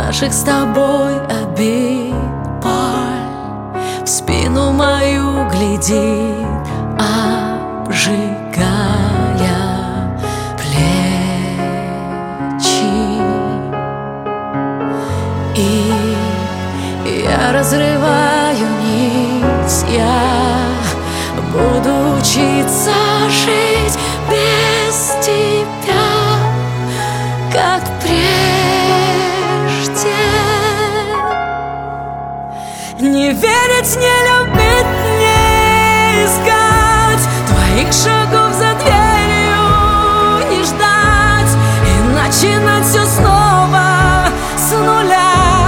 наших с тобой обид, боль в спину мою глядит, обжигая плечи. И я разрываю нить, я буду учиться жить без тебя, как прежде. Не верить, не любить, не искать твоих шагов за дверью, не ждать и начинать все снова с нуля.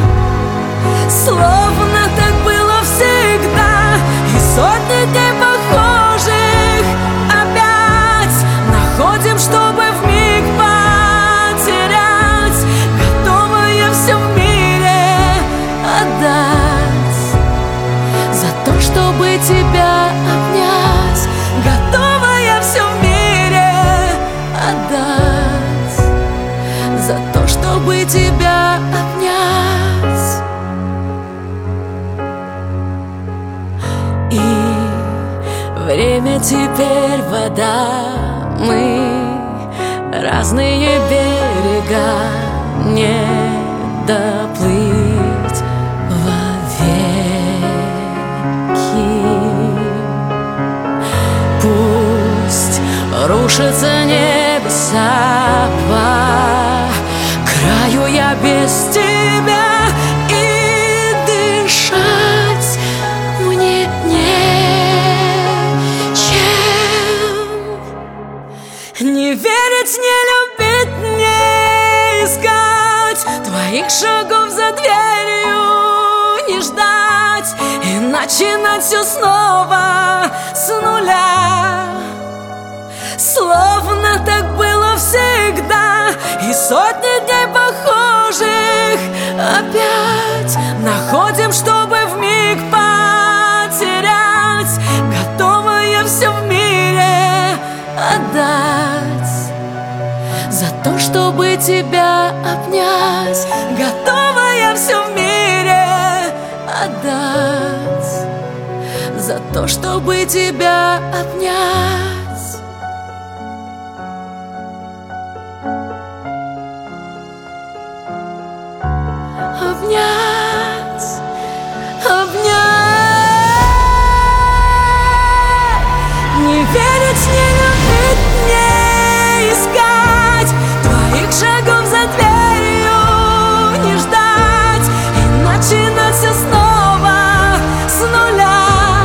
Словно так было всегда, и сотни дней похожих опять находим, чтобы вмиг потерять, готовая все в мире отдать за то, чтобы тебя обнять, готовая все в мире отдать за то, чтобы тебя обнять. И время теперь вода, мы разные берега, не доплыть вовеки. Пусть рушатся небеса по краю, я без тебя, и дышать мне не верить, не любить, не искать твоих шагов за дверью, не ждать и начинать все снова с нуля. Словно так было всегда, и сотни дней похожих опять находим, чтобы вмиг потерять, готовая все в мире отдать за то, чтобы тебя обнять, готовая все в мире отдать за то, чтобы тебя обнять. Обнять, обнять. Не верить, не любить, не искать твоих шагов за дверью, не ждать и начинать все снова с нуля.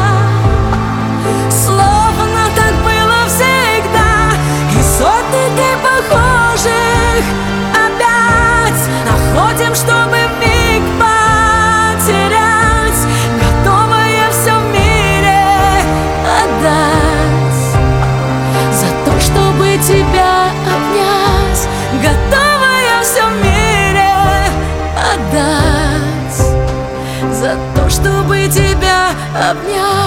Словно так было всегда, и сотни дней похожих опять находим, чтобы вмиг потерять, готовая все в мире отдать за то, чтобы тебя обнять, готовая все в мире отдать за то, чтобы тебя обнять.